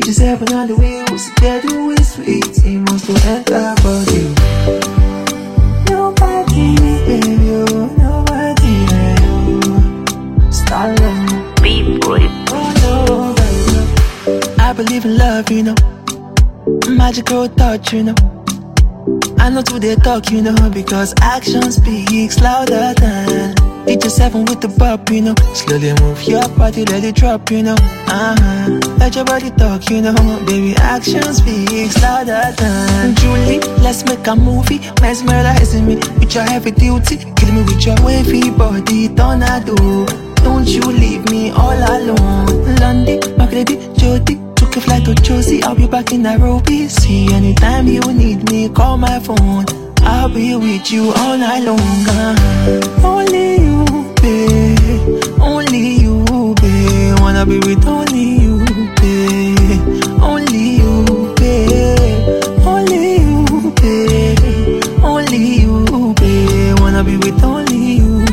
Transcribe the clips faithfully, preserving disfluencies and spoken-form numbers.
Each is seven on the wheels, get the way sweet. He must to enter for you. Nobody, baby, oh, nobody, oh. Stalin, B-boy. oh no, baby. I believe in love, you know. Magical touch, you know. I know to they talk, you know, because action speaks louder than each seven with the pop, you know. Slowly move your body, let it drop, you know. Uh-huh. Let your body talk, you know. Baby, action speaks louder than Julie, let's make a movie. Mesmerizing me with your heavy duty. Kill me with your wavy body, tornado. Don't you leave me all alone. London, Magredi, Jody. Took a flight to Josie, I'll be back in Nairobi. See, anytime you need me, call my phone. I'll be with you all night long. uh. Only you, babe. Only you, babe. Wanna be with only you, babe. Only you, babe. Only you, babe. Only you, babe. Wanna be with only you,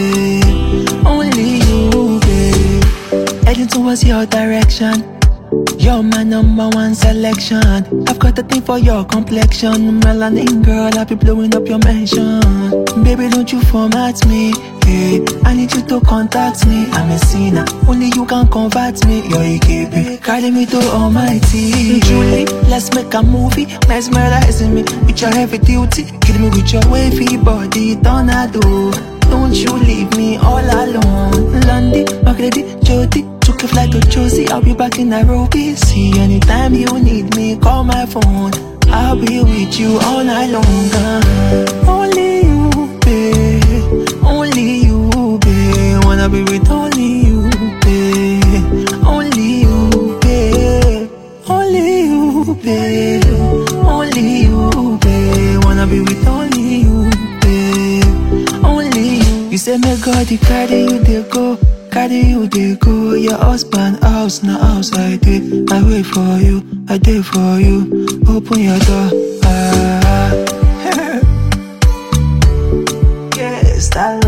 babe. Only you, babe. Heading towards your direction. You're my number one selection. I've got a thing for your complexion. Melanin girl, I'll be blowing up your mansion. Baby, don't you format me, hey. I need you to contact me. I'm a sinner, only you can convert me. You're a keeper, carry me to almighty. Julie, let's make a movie. Mesmerizing me with your heavy duty. Kill me with your wavy body, tornado. Don't you leave me all alone. London, Magredi, Jody. Took a flight to Josie, I'll be back in Nairobi. See, anytime you need me, call my phone. I'll be with you all night long. uh. Only you, babe. Only you, babe. Wanna be with only you, babe. Only you, babe. Only you, babe. Only you, babe. Wanna be with only you, babe. Only you. You say, may God, he carry you, they go. Carry you, they go. Your husband house, no house I did. I wait for you, I did for you. Open your door. Ah. Yes, that